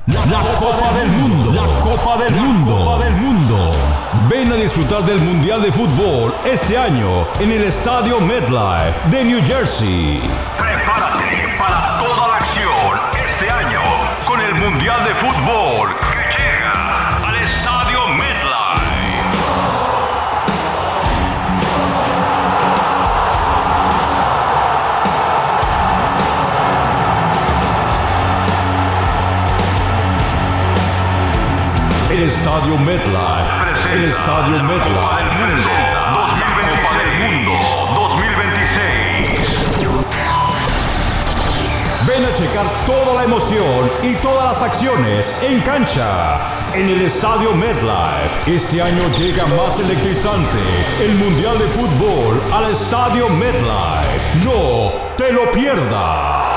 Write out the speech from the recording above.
La Copa del Mundo. La Copa del Mundo. La Copa del Mundo. Ven a disfrutar del Mundial de Fútbol este año en el Estadio MetLife de New Jersey. Prepárate para toda la acción este año con el Mundial de Fútbol que llega al Estadio MetLife. El Estadio MetLife. El Estadio MetLife. 2026. Ven a checar toda la emoción y todas las acciones en cancha en el Estadio MetLife. Este año llega más electrizante el Mundial de Fútbol al Estadio MetLife. No te lo pierdas.